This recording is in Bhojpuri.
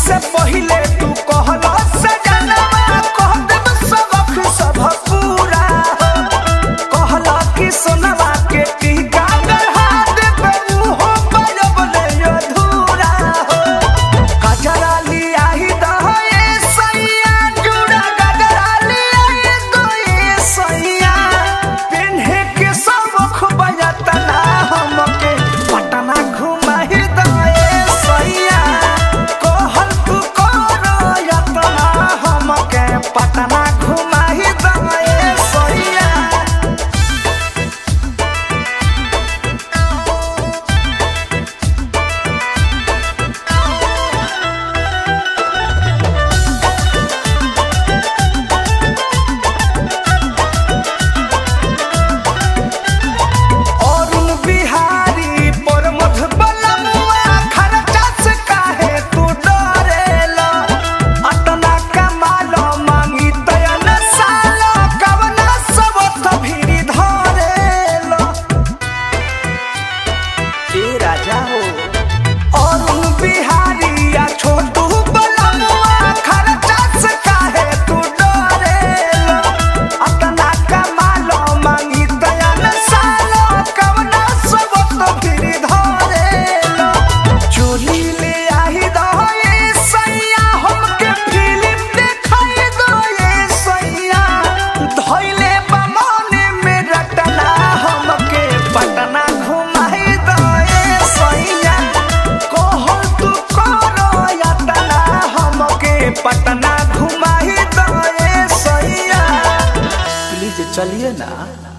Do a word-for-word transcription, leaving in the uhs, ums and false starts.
से पहिले तू कहला सजनवा कह देब सबक सब पूरा कहला कि सोनवा के टीका गढ़ा देब उहो बजबले अधूरा गजरा लिया ही दहे सैया जुड़ा गजरा लिया ही दहे सैया पेन्हे के सबक बजतना हमके पटना घुमा ही दहे सैया कहल तू करो यतना हमके पटना घुमा ही दहे सैया अरुण बिहारी पर मधुबलमुआ खर्चा से काहे तू डरेला अतना कमाल मांगी तयन साल कवना सब तभिरी धरेला ए राजा हो अरुण बिहारी या छोटू बलमुआ खर्चा से काहे तू डरेला अतना कमाल मांगी तयन साल कवना सब तभिरी धरेला चोली ले आही दहे सैया हमके फिल्म देखाई दहे सैया धइले बमने में रटना हमके पटना घुमाई दहे सैया कहल तू करो यतना हमके पटना घुमाई दहे सैया प्लीज चलिए ना।